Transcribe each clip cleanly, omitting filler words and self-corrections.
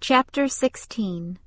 Chapter 16.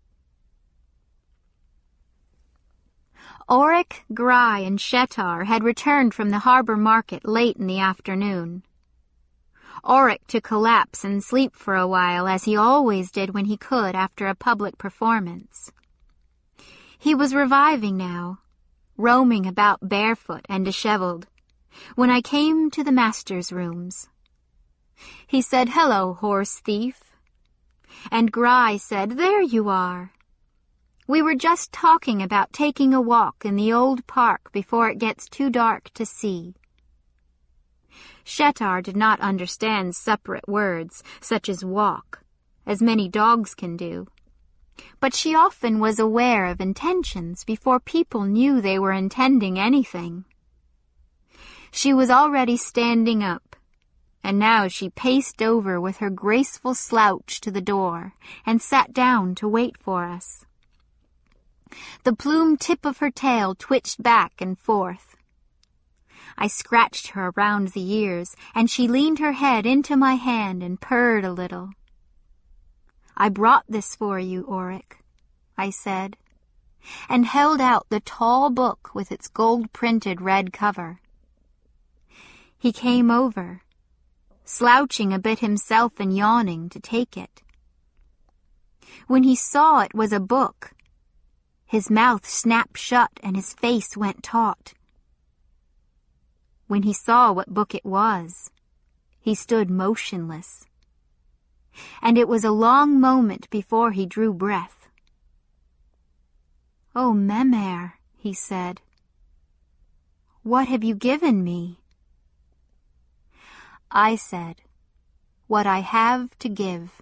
Oric, Gry, and Shettar had returned from the harbour market late in the afternoon. Oric to collapse and sleep for a while, as he always did when he could after a public performance. He was reviving now, roaming about barefoot and dishevelled, when I came to the master's rooms. He said, "Hello, horse thief." And Gry said, "There you are. We were just talking about taking a walk in the old park before it gets too dark to see." Shettar did not understand separate words, such as walk, as many dogs can do. But she often was aware of intentions before people knew they were intending anything. She was already standing up, and now she paced over with her graceful slouch to the door and sat down to wait for us. The plume tip of her tail twitched back and forth. I scratched her around the ears, and she leaned her head into my hand and purred a little. "I brought this for you, Oric," I said, and held out the tall book with its gold-printed red cover. He came over, slouching a bit himself and yawning, to take it. When he saw it was a book, his mouth snapped shut and his face went taut. When he saw what book it was, he stood motionless, and it was a long moment before he drew breath. "Oh, Memmere," he said, "what have you given me?" I said, "What I have to give."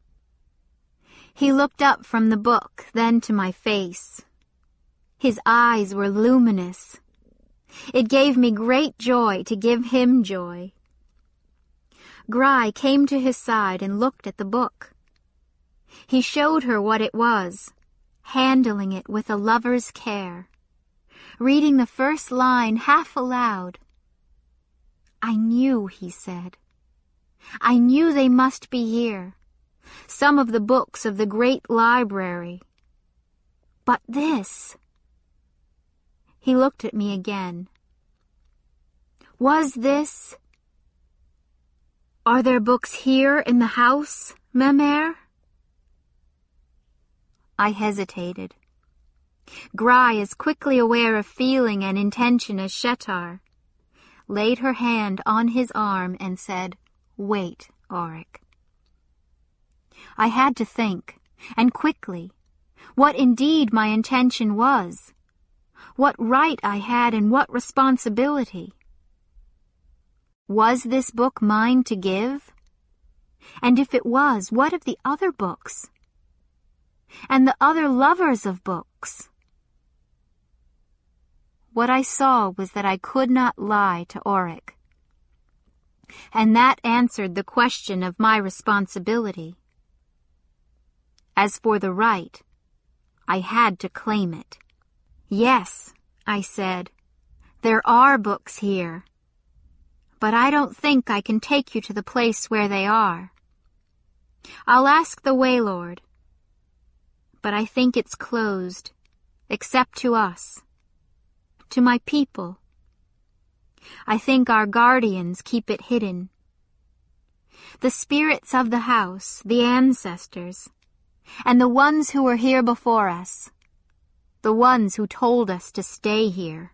He looked up from the book, then to my face. His eyes were luminous. It gave me great joy to give him joy. Gry came to his side and looked at the book. He showed her what it was, handling it with a lover's care, reading the first line half aloud. "I knew," he said. "I knew they must be here. Some of the books of the great library. But this..." He looked at me again. "Was this... Are there books here in the house, Memmere?" I hesitated. Gry, as quickly aware of feeling and intention as Shettar, laid her hand on his arm and said, "Wait, Oric." I had to think, and quickly, what indeed my intention was, what right I had and what responsibility. Was this book mine to give? And if it was, what of the other books? And the other lovers of books? What I saw was that I could not lie to Oric, and that answered the question of my responsibility. As for the right, I had to claim it. "Yes," I said, "there are books here, but I don't think I can take you to the place where they are. I'll ask the Waylord, but I think it's closed, except to us, to my people. I think our guardians keep it hidden. The spirits of the house, the ancestors, and the ones who were here before us, the ones who told us to stay here."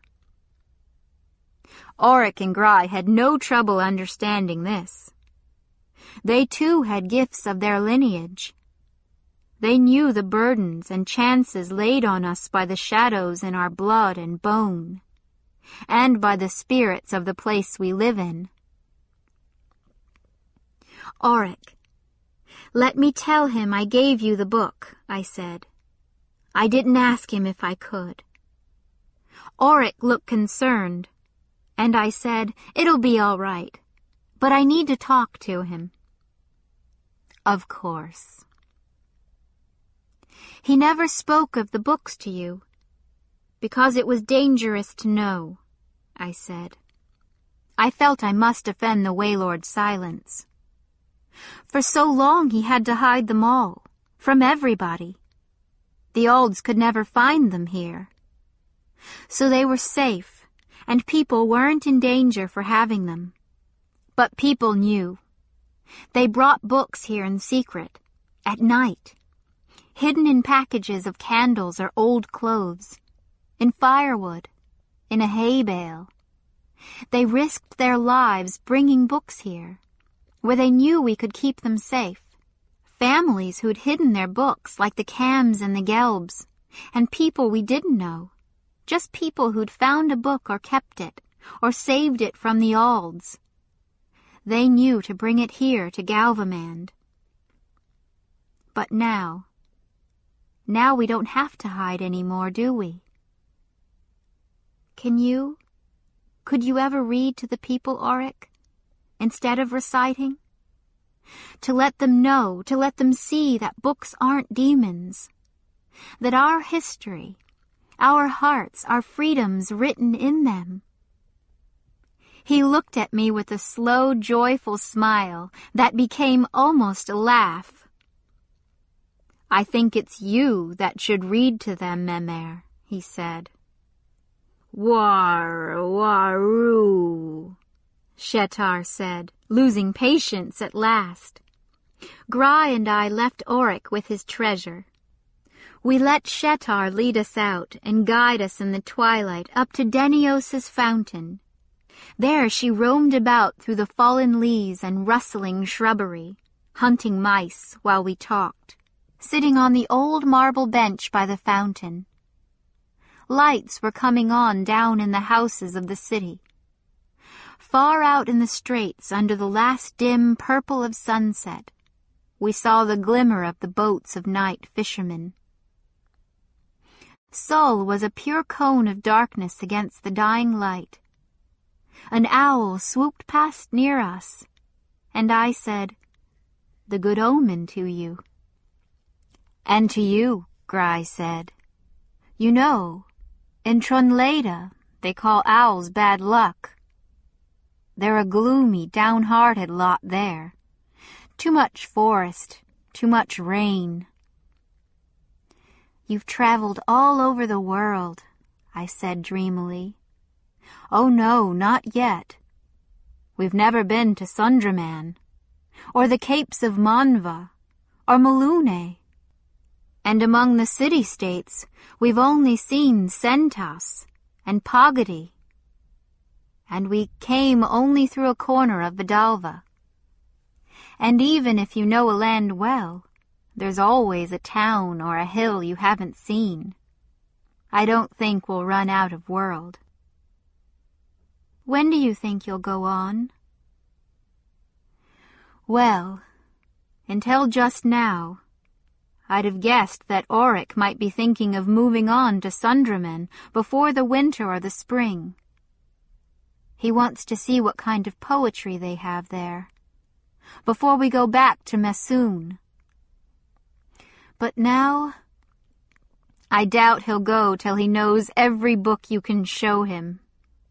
Oric and Gry had no trouble understanding this. They too had gifts of their lineage. They knew the burdens and chances laid on us by the shadows in our blood and bone, and by the spirits of the place we live in. "Oric, let me tell him I gave you the book," I said. "I didn't ask him if I could." Oric looked concerned, and I said, "It'll be all right, but I need to talk to him." "Of course." "He never spoke of the books to you, because it was dangerous to know," I said. I felt I must offend the Waylord's silence. For so long he had to hide them all, from everybody. The olds could never find them here. So they were safe, and people weren't in danger for having them. But people knew. They brought books here in secret, at night, hidden in packages of candles or old clothes, in firewood, in a hay bale. They risked their lives bringing books here, where they knew we could keep them safe. Families who'd hidden their books, like the Cams and the Gelbs, and people we didn't know, just people who'd found a book or kept it, or saved it from the Alds. They knew to bring it here to Galvamand. But now we don't have to hide any more, do we? Could you ever read to the people, Auric, instead of reciting? To let them know, to let them see that books aren't demons, that our history, our hearts, our freedom's written in them. He looked at me with a slow, joyful smile that became almost a laugh. I think it's you that should read to them, Mimir, he said. War-waroo, Shetar said, losing patience at last. Gry and I left Auric with his treasure. We let Shetar lead us out and guide us in the twilight up to Denios's fountain. There she roamed about through the fallen leaves and rustling shrubbery, hunting mice while we talked, sitting on the old marble bench by the fountain. Lights were coming on down in the houses of the city. Far out in the straits, under the last dim purple of sunset, we saw the glimmer of the boats of night fishermen. Sull was a pure cone of darkness against the dying light. An owl swooped past near us, and I said, "The good omen to you." "And to you," Gry said. "You know, in Trunleda they call owls bad luck. They're a gloomy, downhearted lot there. Too much forest, too much rain." "You've traveled all over the world," I said dreamily. "Oh no, not yet. We've never been to Sundraman, or the Capes of Manva, or Malune. And among the city-states, we've only seen Sentas and Pagadi. And we came only through a corner of Vidalva. And even if you know a land well, there's always a town or a hill you haven't seen. I don't think we'll run out of world." "When do you think you'll go on?" "Well, until just now, I'd have guessed that Auric might be thinking of moving on to Sundraman before the winter or the spring. He wants to see what kind of poetry they have there, before we go back to Messoon. But now, I doubt he'll go till he knows every book you can show him."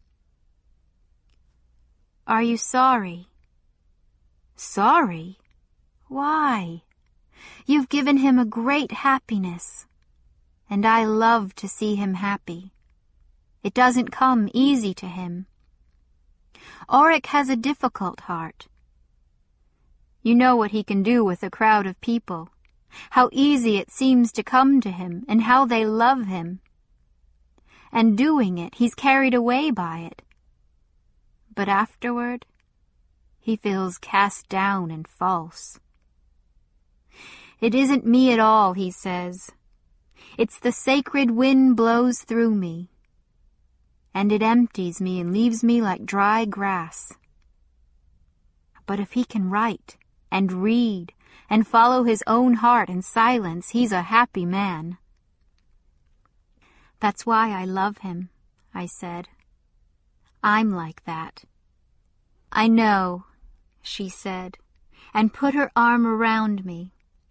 "Are you sorry?" "Sorry? Why? You've given him a great happiness, and I love to see him happy. It doesn't come easy to him. Auric has a difficult heart. You know what he can do with a crowd of people, how easy it seems to come to him, and how they love him. And doing it, he's carried away by it. But afterward, he feels cast down and false. 'It isn't me at all,' he says. 'It's the sacred wind blows through me, and it empties me and leaves me like dry grass.' But if he can write and read and follow his own heart in silence, he's a happy man." "That's why I love him," I said. "I'm like that." "I know," she said, and put her arm around me.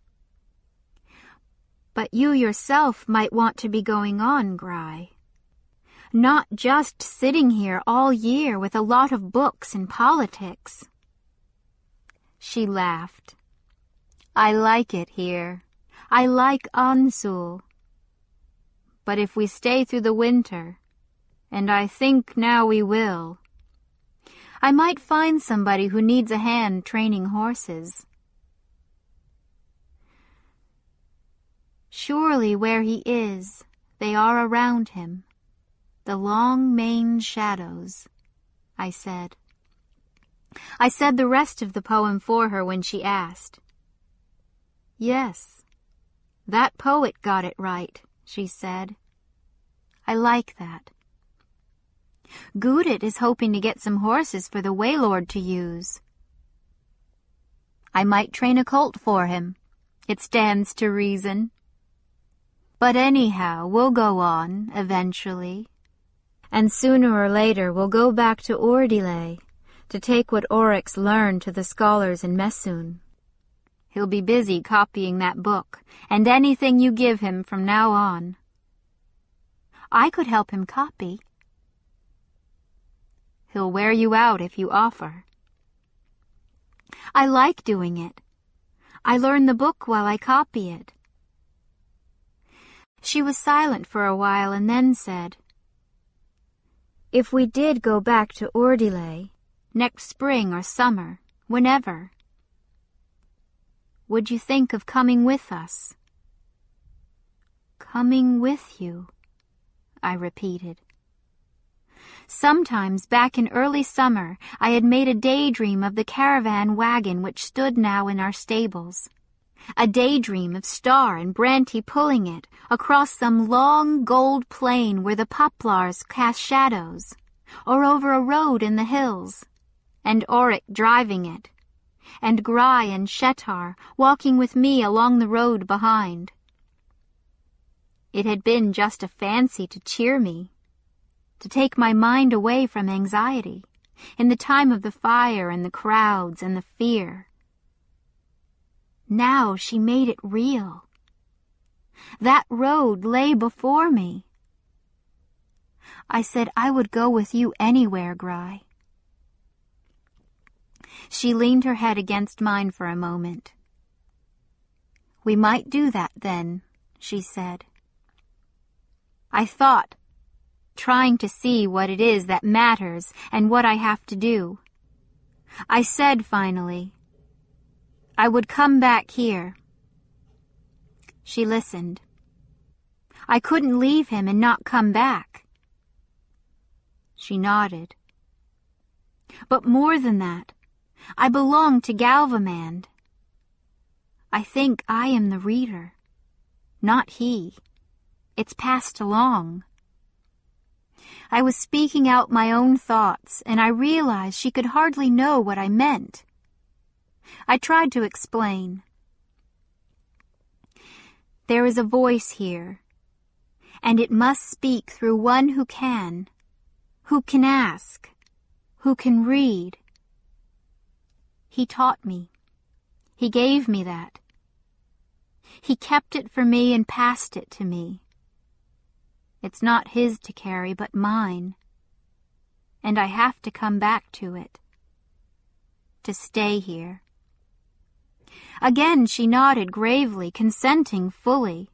"But you yourself might want to be going on, Gry. Not just sitting here all year with a lot of books and politics." She laughed. "I like it here. I like Ansul. But if we stay through the winter, and I think now we will, I might find somebody who needs a hand training horses. Surely where he is, they are around him, the long maned shadows, I said. I said the rest of the poem for her when she asked. Yes, that poet got it right, she said. I like that. Gudit is hoping to get some horses for the Waylord to use. I might train a colt for him. It stands to reason. But anyhow, we'll go on, eventually. And sooner or later we'll go back to Ordile to take what Oryx learned to the scholars in Messun. He'll be busy copying that book, and anything you give him from now on. I could help him copy. He'll wear you out if you offer. I like doing it. I learn the book while I copy it. She was silent for a while and then said, If we did go back to Ordile, next spring or summer, whenever, would you think of coming with us? Coming with you, I repeated. Sometimes back in early summer I had made a daydream of the caravan wagon which stood now in our stables. A daydream of Star and Branty pulling it across some long gold plain where the poplars cast shadows, or over a road in the hills, and Oryx driving it, and Grai and Shetar walking with me along the road behind. It had been just a fancy to cheer me, to take my mind away from anxiety in the time of the fire and the crowds and the fear. Now she made it real. That road lay before me. I said I would go with you anywhere, Grai. She leaned her head against mine for a moment. We might do that then, she said. I thought, trying to see what it is that matters and what I have to do. I said finally, I would come back here. She listened. I couldn't leave him and not come back. She nodded. But more than that, I belong to Galvamand. I think I am the reader, not he. It's passed along. I was speaking out my own thoughts, and I realized she could hardly know what I meant. I tried to explain. There is a voice here, and it must speak through one who can ask, who can read. He taught me. He gave me that. He kept it for me and passed it to me. It's not his to carry, but mine. And I have to come back to it. To stay here. Again she nodded gravely, consenting fully.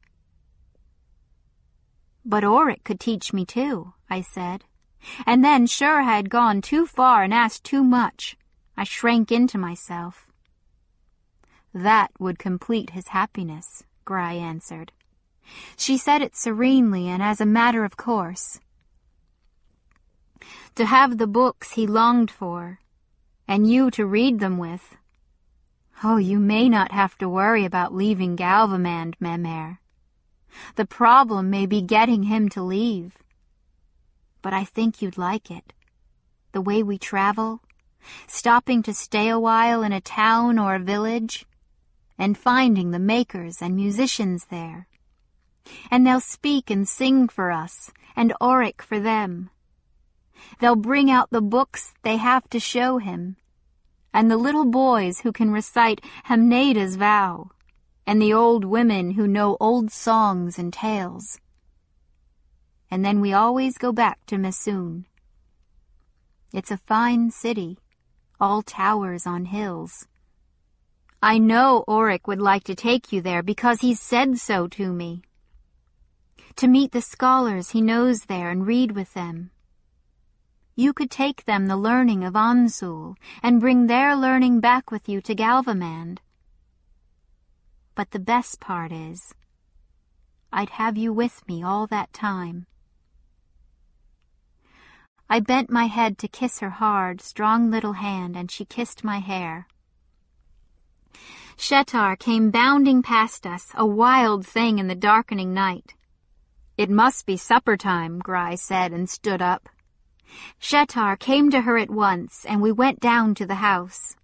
But Oryx could teach me too, I said. And then, sure I had gone too far and asked too much. I shrank into myself. That would complete his happiness, Grai answered. She said it serenely and as a matter of course. To have the books he longed for, and you to read them with. Oh, you may not have to worry about leaving Galvamand, Memer. The problem may be getting him to leave. But I think you'd like it. The way we travel, stopping to stay a while in a town or a village, and finding the makers and musicians there. And they'll speak and sing for us, and Oryx for them. They'll bring out the books they have to show him, and the little boys who can recite Hamneda's vow, and the old women who know old songs and tales. And then we always go back to Messun. It's a fine city, all towers on hills. I know Oric would like to take you there because he's said so to me. To meet the scholars he knows there and read with them. You could take them the learning of Ansul and bring their learning back with you to Galvamand. But the best part is, I'd have you with me all that time. I bent my head to kiss her hard, strong little hand, and she kissed my hair. Shettar came bounding past us, a wild thing in the darkening night. "It must be supper time," Gry said, and stood up. Shettar came to her at once, and we went down to the house.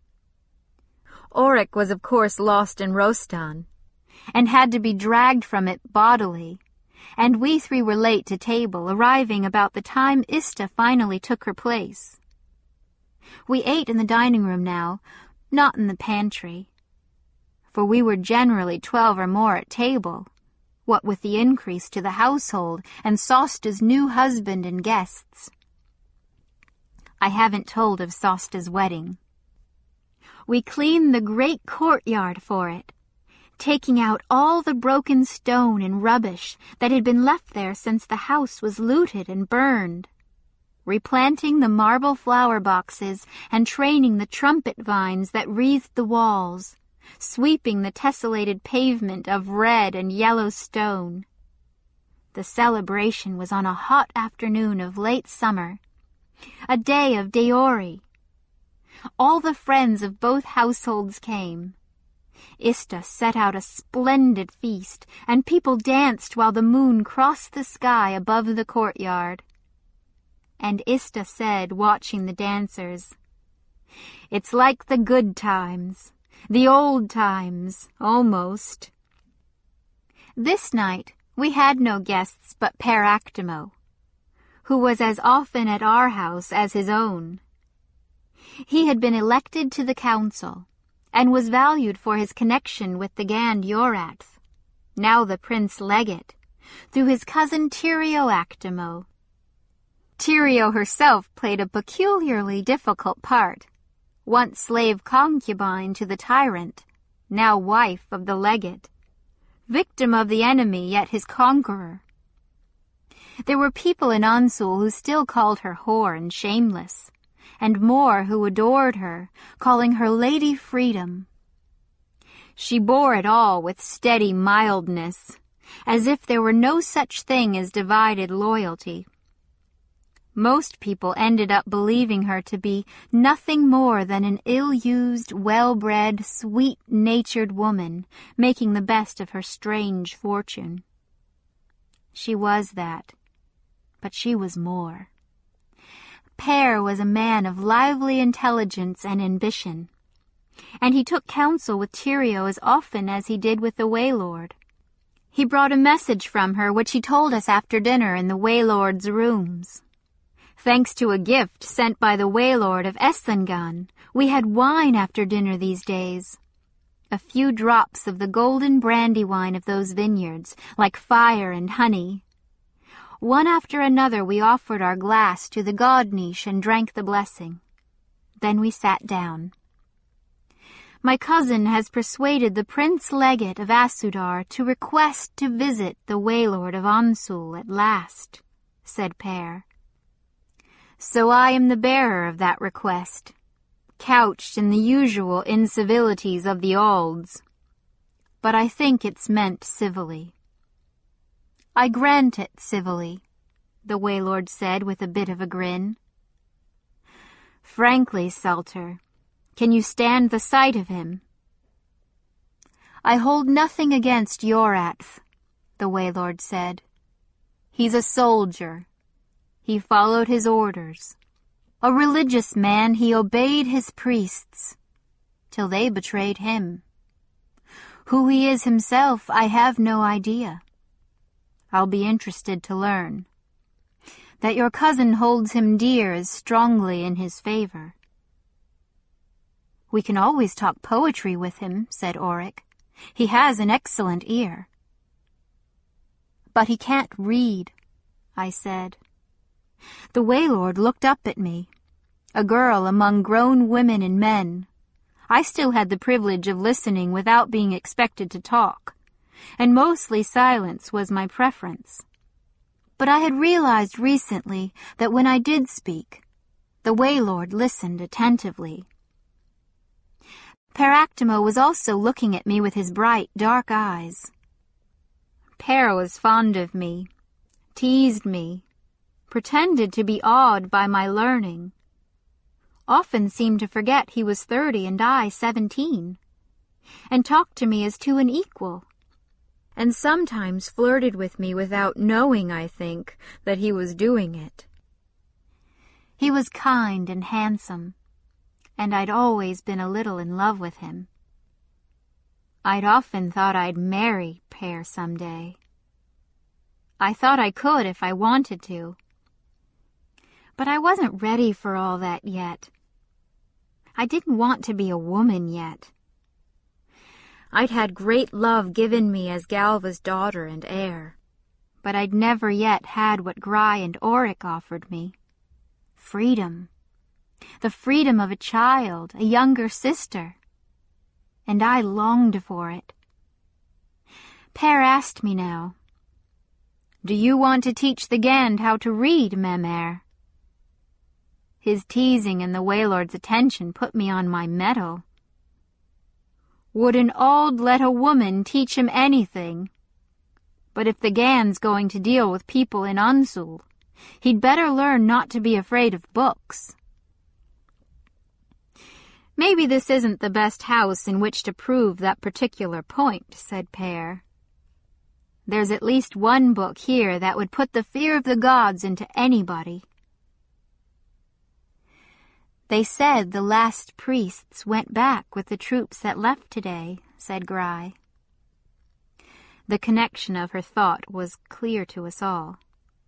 Oric was of course lost in Rostan, and had to be dragged from it bodily, and we three were late to table, arriving about the time Ista finally took her place. We ate in the dining room now, not in the pantry, for we were generally 12 or more at table, what with the increase to the household and Sosta's new husband and guests. I haven't told of Sosta's wedding. We cleaned the great courtyard for it, taking out all the broken stone and rubbish that had been left there since the house was looted and burned, replanting the marble flower boxes and training the trumpet vines that wreathed the walls, sweeping the tessellated pavement of red and yellow stone. The celebration was on a hot afternoon of late summer, a day of Deori. All the friends of both households came. Ista set out a splendid feast, and people danced while the moon crossed the sky above the courtyard. And Ista said, watching the dancers, "It's like the good times, the old times, almost." This night we had no guests but Per Actimo, who was as often at our house as his own. He had been elected to the council, and was valued for his connection with the Gand Yorath, now the Prince Legate, through his cousin Tirio Actimo. Tirio herself played a peculiarly difficult part, once slave concubine to the tyrant, now wife of the Legate, victim of the enemy yet his conqueror. There were people in Ansul who still called her whore and shameless, and more who adored her, calling her Lady Freedom. She bore it all with steady mildness, as if there were no such thing as divided loyalty. Most people ended up believing her to be nothing more than an ill-used, well-bred, sweet-natured woman, making the best of her strange fortune. She was that, but she was more. Per was a man of lively intelligence and ambition, and he took counsel with Tirio as often as he did with the Waylord. He brought a message from her which he told us after dinner in the Waylord's rooms. Thanks to a gift sent by the Waylord of Eslangan, we had wine after dinner these days. A few drops of the golden brandy wine of those vineyards, like fire and honey. One after another we offered our glass to the Godnish and drank the blessing. Then we sat down. "My cousin has persuaded the Prince Legate of Asudar to request to visit the Waylord of Ansul at last," said Per. "So I am the bearer of that request, couched in the usual incivilities of the Alds. But I think it's meant civilly." "I grant it civilly," the Waylord said with a bit of a grin. "Frankly, Salter, can you stand the sight of him?" "I hold nothing against Yorath," the Waylord said. "He's a soldier. He followed his orders. A religious man, he obeyed his priests, till they betrayed him. Who he is himself, I have no idea. I'll be interested to learn. That your cousin holds him dear is strongly in his favor." "We can always talk poetry with him," said Oric. "He has an excellent ear." "But he can't read," I said. The Waylord looked up at me, a girl among grown women and men, I still had the privilege of listening without being expected to talk, and mostly silence was my preference. But I had realized recently that when I did speak, the Waylord listened attentively. Paractimo was also looking at me with his bright, dark eyes. Per was fond of me, teased me, pretended to be awed by my learning, often seemed to forget he was 30 and I 17, and talked to me as to an equal, and sometimes flirted with me without knowing, I think, that he was doing it. He was kind and handsome, and I'd always been a little in love with him. I'd often thought I'd marry Per someday. I thought I could if I wanted to. But I wasn't ready for all that yet. I didn't want to be a woman yet. I'd had great love given me as Galva's daughter and heir, but I'd never yet had what Gry and Oric offered me. Freedom. The freedom of a child, a younger sister. And I longed for it. Per asked me now, "Do you want to teach the Gand how to read, Memere?" His teasing and the Waylord's attention put me on my mettle. Would an Auld let a woman teach him anything? But if the Gand's going to deal with people in Unsul, he'd better learn not to be afraid of books. "Maybe this isn't the best house in which to prove that particular point," said Per. "There's at least one book here that would put the fear of the gods into anybody." "They said the last priests went back with the troops that left today," said Gry. The connection of her thought was clear to us all.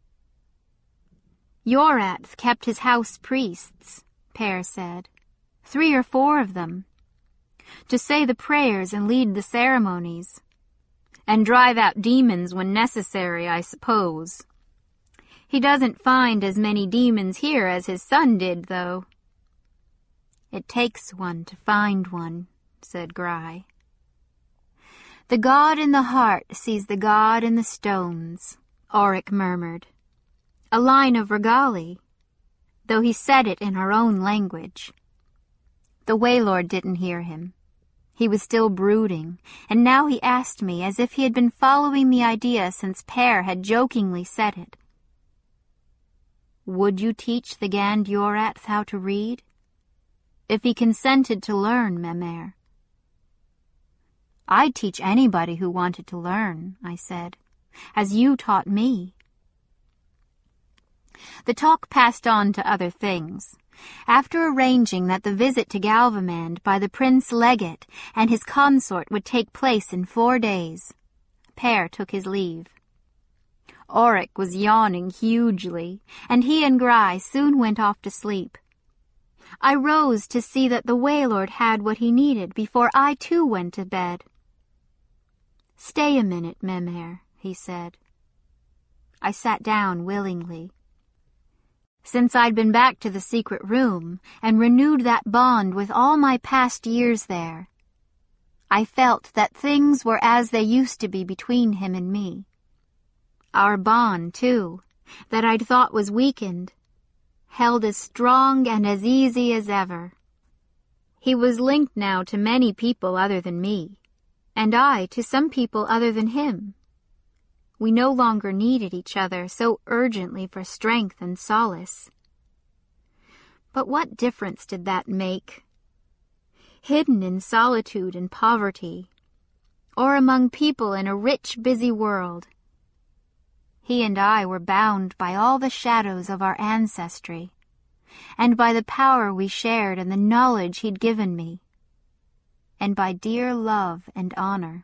"Yorath kept his house priests," Per said, 3 or 4 of them, to say the prayers and lead the ceremonies, and drive out demons when necessary, I suppose. He doesn't find as many demons here as his son did, though." "It takes one to find one," said Gry. "The god in the heart sees the god in the stones," Oric murmured. A line of Regali, though he said it in our own language. The Waylord didn't hear him. He was still brooding, and now he asked me as if he had been following the idea since Per had jokingly said it. "Would you teach the Gand Yorath how to read? If he consented to learn, Memere." "I'd teach anybody who wanted to learn," I said, "as you taught me." The talk passed on to other things. After arranging that the visit to Galvamand by the Prince Legate and his consort would take place in 4 days, Per took his leave. Oric was yawning hugely, and he and Gry soon went off to sleep. I rose to see that the Waylord had what he needed before I too went to bed. "Stay a minute, Memere," he said. I sat down willingly. Since I'd been back to the secret room and renewed that bond with all my past years there, I felt that things were as they used to be between him and me. Our bond, too, that I'd thought was weakened, held as strong and as easy as ever. He was linked now to many people other than me, and I to some people other than him. We no longer needed each other so urgently for strength and solace. But what difference did that make? Hidden in solitude and poverty, or among people in a rich, busy world, he and I were bound by all the shadows of our ancestry, and by the power we shared and the knowledge he'd given me, and by dear love and honor.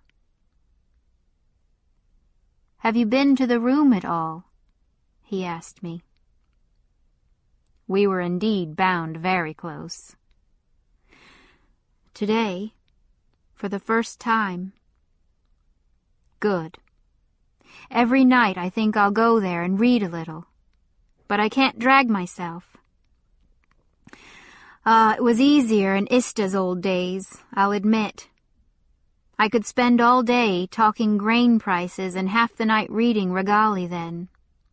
"Have you been to the room at all?" he asked me. We were indeed bound very close. "Today, for the first time." "Good. Every night I think I'll go there and read a little, but I can't drag myself. It was easier in Ista's old days, I'll admit. I could spend all day talking grain prices and half the night reading Rigali then.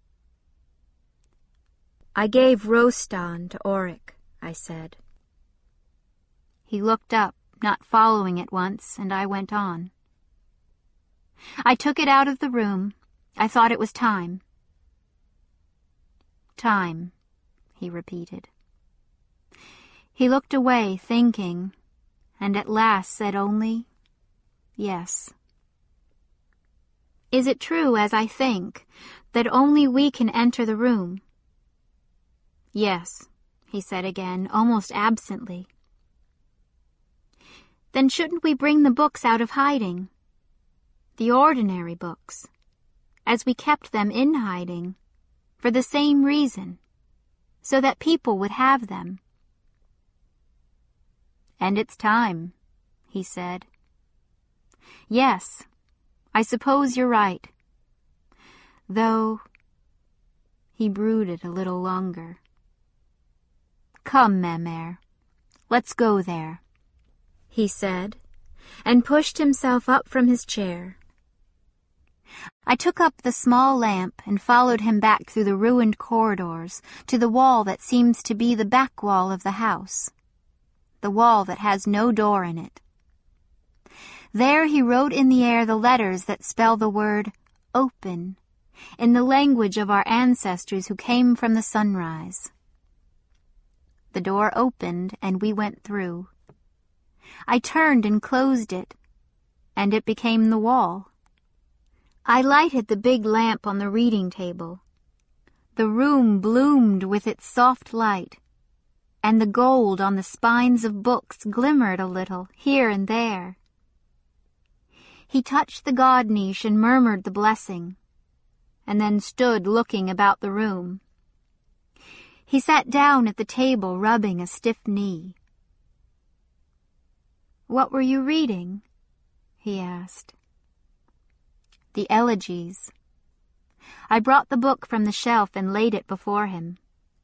I gave Rostan to Auric, I said. He looked up, not following at once, and I went on. I took it out of the room. I thought it was time. Time, he repeated. He looked away, thinking, and at last said only, yes. Is it true, as I think, that only we can enter the room? Yes, he said again, almost absently. Then shouldn't we bring the books out of hiding? The ordinary books, as we kept them in hiding, for the same reason, so that people would have them. And it's time, he said. Yes, I suppose you're right. Though, he brooded a little longer. Come, Mère, let's go there, he said, and pushed himself up from his chair. I took up the small lamp and followed him back through the ruined corridors to the wall that seems to be the back wall of the house, the wall that has no door in it. There he wrote in the air the letters that spell the word open, in the language of our ancestors who came from the sunrise. The door opened and we went through. I turned and closed it, and it became the wall. I lighted the big lamp on the reading table. The room bloomed with its soft light, and the gold on the spines of books glimmered a little here and there. He touched the god niche and murmured the blessing, and then stood looking about the room. He sat down at the table, rubbing a stiff knee. "What were you reading?" he asked. The Elegies. I brought the book from the shelf and laid it before him.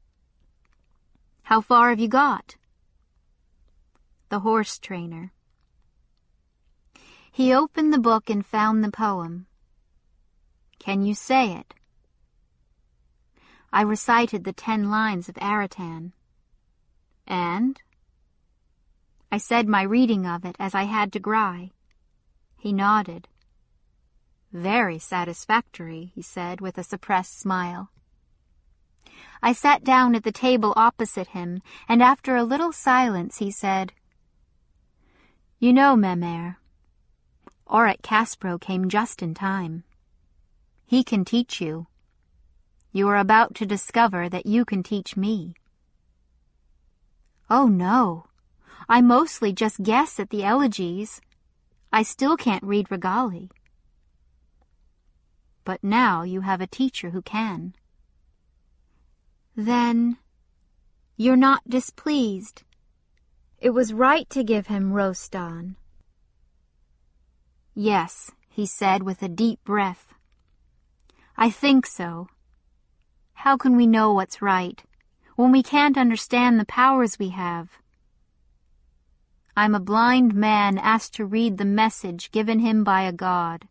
How far have you got? The Horse Trainer. He opened the book and found the poem. Can you say it? I recited the 10 lines of Aratan. And? I said my reading of it as I had to Gry. He nodded. Very satisfactory, he said with a suppressed smile. I sat down at the table opposite him, and after a little silence he said, You know, Mère, Auric Caspro came just in time. He can teach you. You are about to discover that you can teach me. Oh, no. I mostly just guess at the Elegies. I still can't read Rigali. But now you have a teacher who can. Then, you're not displeased. It was right to give him Rostan. Yes, he said with a deep breath. I think so. How can we know what's right when we can't understand the powers we have? I'm a blind man asked to read the message given him by a god.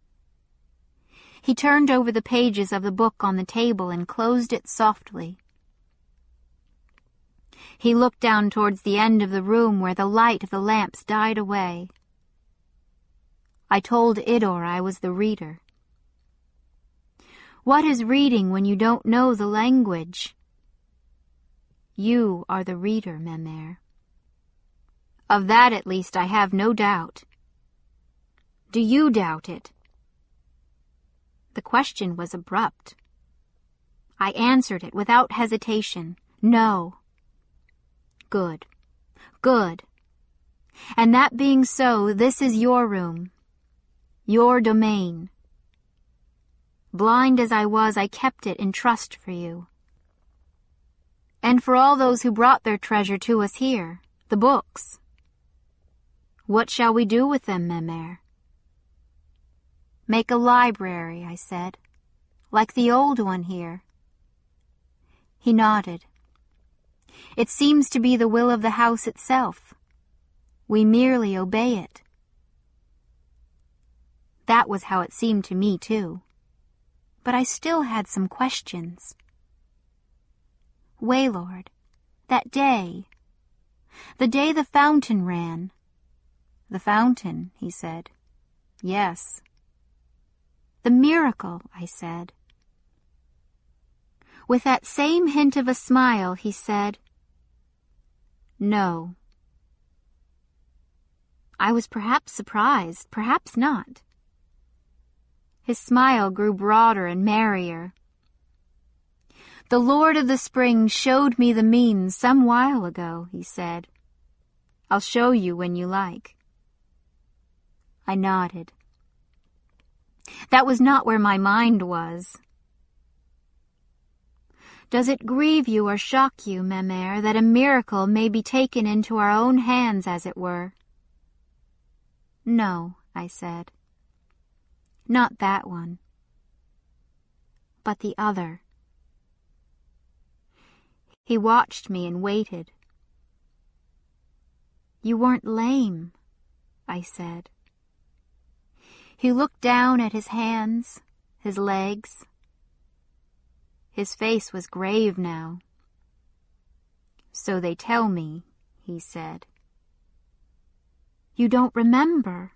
He turned over the pages of the book on the table and closed it softly. He looked down towards the end of the room where the light of the lamps died away. I told Idor I was the reader. What is reading when you don't know the language? You are the reader, Mère. Of that at least I have no doubt. Do you doubt it? The question was abrupt. I answered it without hesitation. No. Good. Good. And that being so, this is your room. Your domain. Blind as I was, I kept it in trust for you. And for all those who brought their treasure to us here, the books. What shall we do with them, Mère? Make a library, I said, like the old one here. He nodded. It seems to be the will of the house itself. We merely obey it. That was how it seemed to me, too. But I still had some questions. Waylord, that day, the day the fountain ran. The fountain, he said. Yes. The miracle, I said. With that same hint of a smile, he said, No. I was perhaps surprised, perhaps not. His smile grew broader and merrier. The Lord of the Spring showed me the means some while ago, he said. I'll show you when you like. I nodded. That was not where my mind was. Does it grieve you or shock you, Mère, that a miracle may be taken into our own hands, as it were? No, I said. Not that one, but the other. He watched me and waited. You weren't lame, I said. He looked down at his hands, his legs. His face was grave now. So they tell me, he said. You don't remember?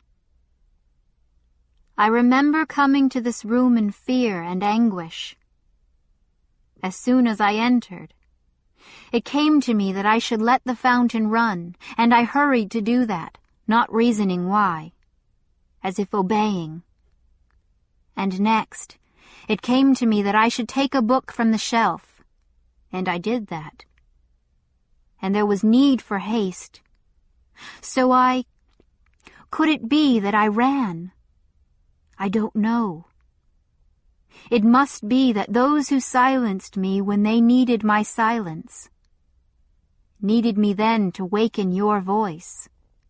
I remember coming to this room in fear and anguish. As soon as I entered, it came to me that I should let the fountain run, and I hurried to do that, not reasoning why, as if obeying. And next, it came to me that I should take a book from the shelf, and I did that. And there was need for haste. So could it be that I ran? I don't know. It must be that those who silenced me when they needed my silence, needed me then to waken your voice.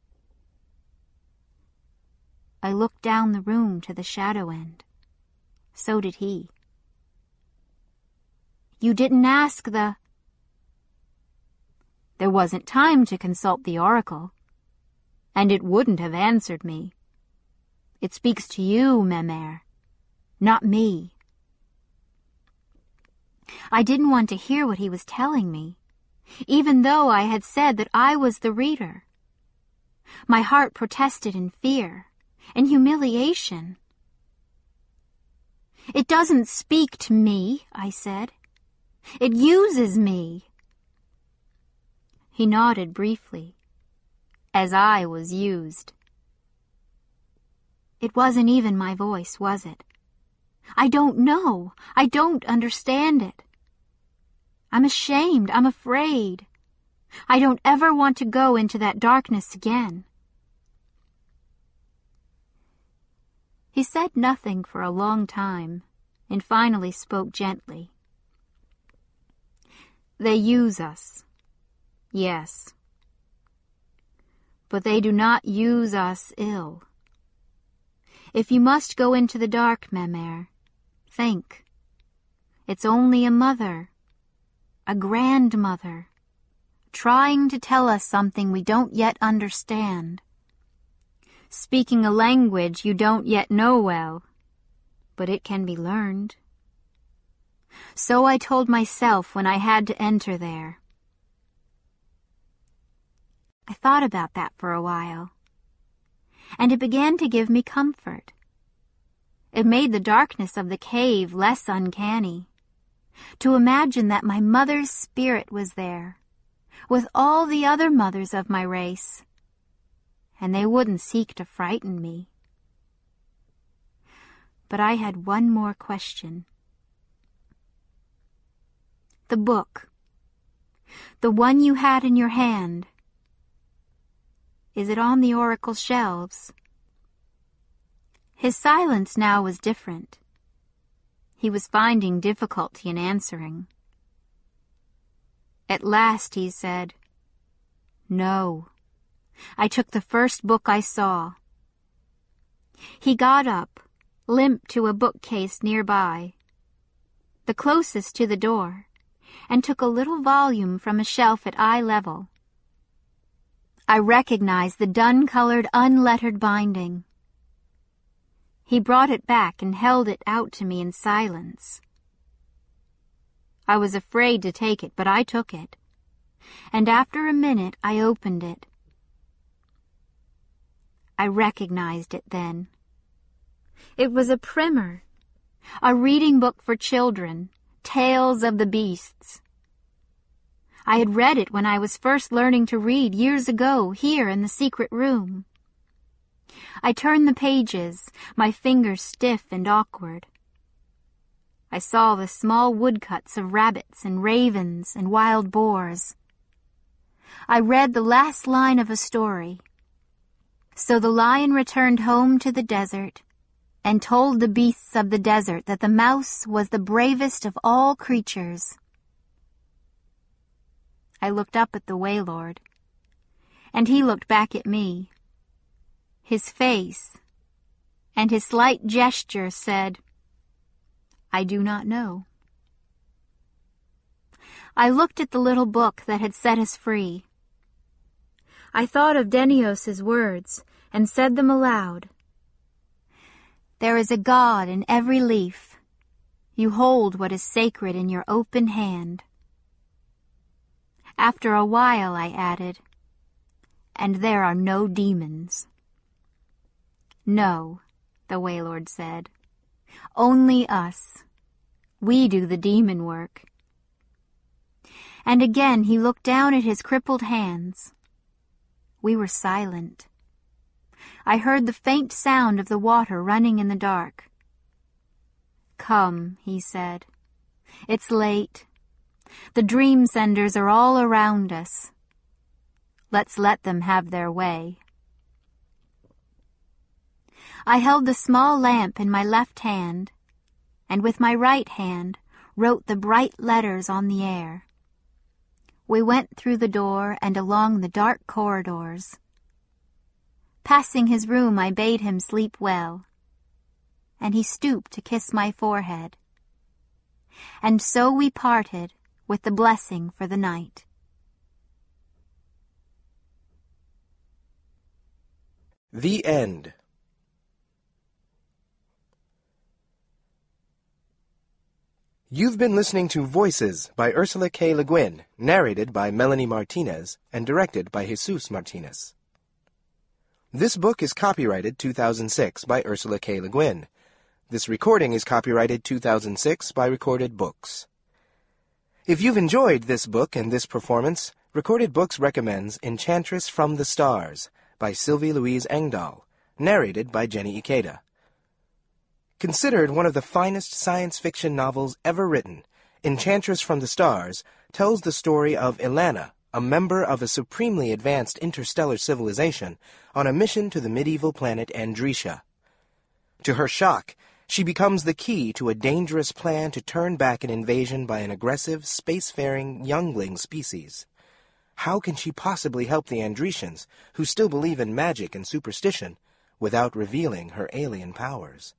I looked down the room to the shadow end. So did he. You didn't ask There wasn't time to consult the oracle, and it wouldn't have answered me. It speaks to you, Mère, not me. I didn't want to hear what he was telling me, even though I had said that I was the reader. My heart protested in fear and humiliation. It doesn't speak to me, I said. It uses me. He nodded briefly, as I was used. It wasn't even my voice, was it? I don't know. I don't understand it. I'm ashamed. I'm afraid. I don't ever want to go into that darkness again. He said nothing for a long time, and finally spoke gently. They use us. Yes. But they do not use us ill. If you must go into the dark, Mère, think. It's only a mother, a grandmother, trying to tell us something we don't yet understand, speaking a language you don't yet know well, but it can be learned. So I told myself when I had to enter there. I thought about that for a while, and it began to give me comfort. It made the darkness of the cave less uncanny, to imagine that my mother's spirit was there, with all the other mothers of my race, and they wouldn't seek to frighten me. But I had one more question. The book, the one you had in your hand, is it on the oracle shelves? His silence now was different. He was finding difficulty in answering. At last he said, No. I took the first book I saw. He got up, limped to a bookcase nearby, the closest to the door, and took a little volume from a shelf at eye level. I recognized the dun-colored, unlettered binding. He brought it back and held it out to me in silence. I was afraid to take it, but I took it, and after a minute I opened it. I recognized it then. It was a primer, a reading book for children, Tales of the Beasts. I had read it when I was first learning to read years ago here in the secret room. I turned the pages, my fingers stiff and awkward. I saw the small woodcuts of rabbits and ravens and wild boars. I read the last line of a story. So the lion returned home to the desert and told the beasts of the desert that the mouse was the bravest of all creatures. I looked up at the Waylord, and he looked back at me. His face and his slight gesture said, "I do not know." I looked at the little book that had set us free. I thought of Denios's words and said them aloud. "There is a God in every leaf. You hold what is sacred in your open hand." After a while I added, "And there are no demons." "No," the Waylord said. "Only us. We do the demon work." And again he looked down at his crippled hands. We were silent. I heard the faint sound of the water running in the dark. "Come," he said. "It's late. The dream senders are all around us. Let's let them have their way." I held the small lamp in my left hand, and with my right hand wrote the bright letters on the air. We went through the door and along the dark corridors. Passing his room, I bade him sleep well, and he stooped to kiss my forehead. And so we parted with the blessing for the night. The End. You've been listening to Voices by Ursula K. Le Guin, narrated by Melanie Martinez and directed by Jesus Martinez. This book is copyrighted 2006 by Ursula K. Le Guin. This recording is copyrighted 2006 by Recorded Books. If you've enjoyed this book and this performance, Recorded Books recommends Enchantress from the Stars by Sylvie Louise Engdahl, narrated by Jenny Ikeda. Considered one of the finest science fiction novels ever written, Enchantress from the Stars tells the story of Ilana, a member of a supremely advanced interstellar civilization, on a mission to the medieval planet Andrecia. To her shock, she becomes the key to a dangerous plan to turn back an invasion by an aggressive, spacefaring youngling species. How can she possibly help the Andrecians, who still believe in magic and superstition, without revealing her alien powers?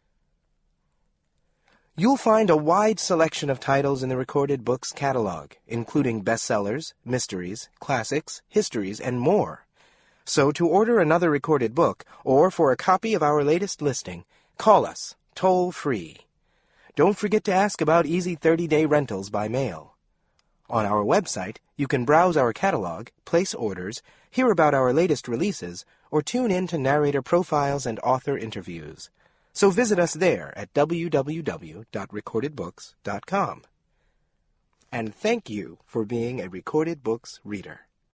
You'll find a wide selection of titles in the Recorded Books catalog, including bestsellers, mysteries, classics, histories, and more. So to order another recorded book, or for a copy of our latest listing, call us, toll-free. Don't forget to ask about easy 30-day rentals by mail. On our website, you can browse our catalog, place orders, hear about our latest releases, or tune in to narrator profiles and author interviews. So visit us there at www.recordedbooks.com. And thank you for being a Recorded Books reader.